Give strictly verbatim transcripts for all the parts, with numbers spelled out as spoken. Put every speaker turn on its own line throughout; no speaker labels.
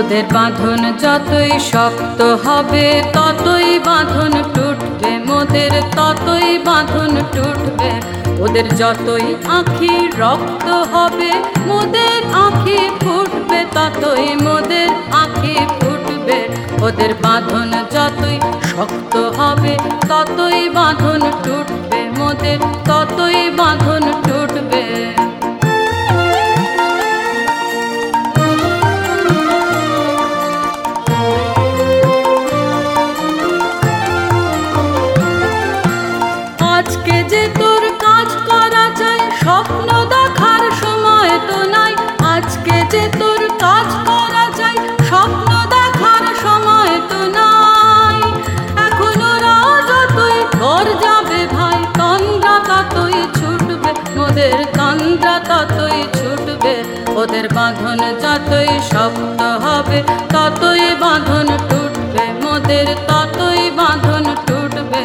ওদের বাঁধন যতই শক্ত হবে ততই বাঁধন টুটবে, মোদের ততই বাঁধন টুটবে। ওদের যতই আঁখি রক্ত হবে মোদের আঁখি ফুটবে, ততই মোদের আঁখি ফুটবে। ওদের বাঁধন যতই শক্ত হবে ততই বাঁধন টুটবে, মোদের ততই বাঁধন টুটবে। আজকে যে তোর কাজ করা চাই, স্বপ্ন দেখার সময় তো নাই। আজকে যে তোর কাজ করা চাই, স্বপ্ন দেখার সময় তো নাই। এখন ওরা যতই ঘর যাবে ভাই, তন্দ্রা ততই ছুটবে, মোদের তন্দ্রা ততই ছুটবে। ওদের বাঁধন যতই শক্ত হবে ততই বাঁধন টুটবে, মোদের ততই বাঁধন টুটবে।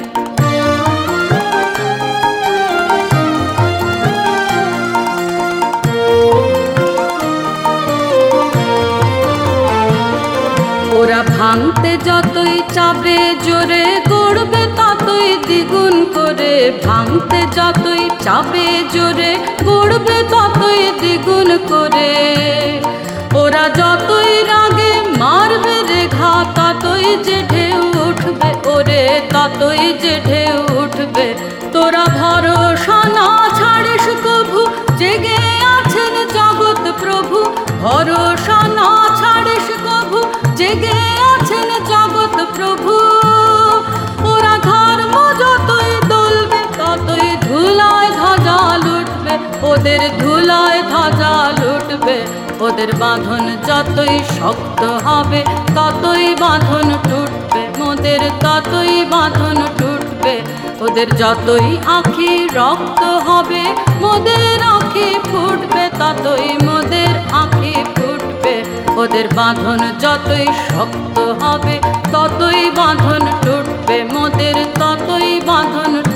ওরা ভাঙতে যতই চাবে জোরে, গড়বে ততই দ্বিগুণ করে। ভাঙতে যতই চাবে জোরে, গড়বে ততই দ্বিগুণ করে। ওরা যতই রাগে মারবে রে ঘা, ততই যে ঢেউ উঠবে ওরে, ততই যে ঢেউ উঠবে। তোরা ভরসা না ছাড়িস কভু, জেগে আছেন জগৎ প্রভু। ভরসা না ছাড়িস কভু, জেগে আছেন জগৎ প্রভু। ওরা ধর্ম যতই দলবে ততই ধুলায় ধ্বজা লুটবে, ওদের ধুলায় ধ্বজা লুটবে। ওদের বাঁধন যতই শক্ত হবে ততই বাঁধন টুটবে, মোদের ততই বাঁধন টুটবে। ওদের যতই আঁখি রক্ত হবে মোদের আঁখি ফুটবে, ততই মোদের আঁখি ফুটবে। ওদের বাঁধন যতই শক্ত হবে ততই বাঁধন টুটবে, মোদের ততই বাঁধন